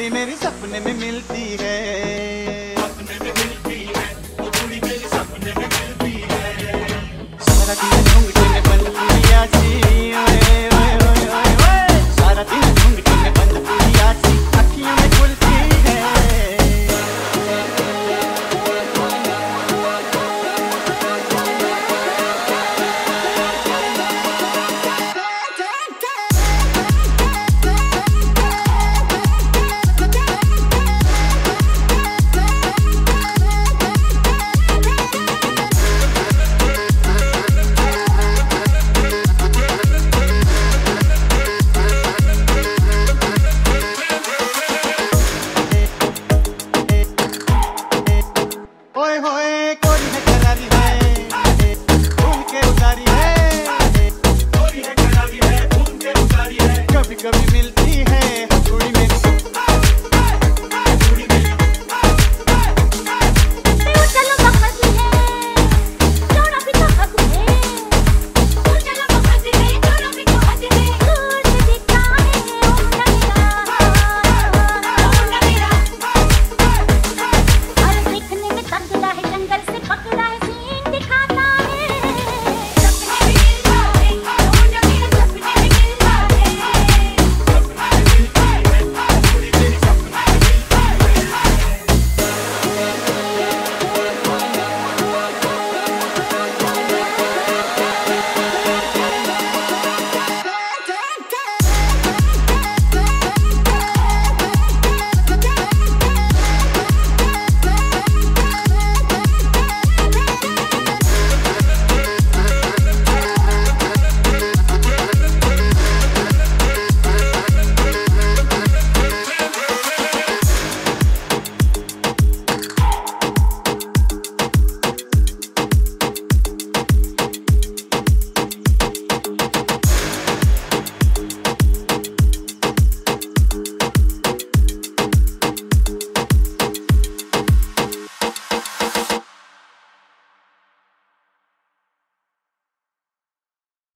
कुड़ी मेरी सपने में मिलती है, सपने में मिलती है, वो कुड़ी मेरी सपने में मिलती है। सारा दिन घूंघटे में बंद पुड़िया सी, ओए ओए ओए ओए ओए, सारा दिन घूंघटे में बंद पुड़िया सी अखियों में खुलती है। ओए होए कोरी है करारी है, भूल के उतारी है, कोरी है करारी है, भूल के उतारी है, कभी कभी मिलती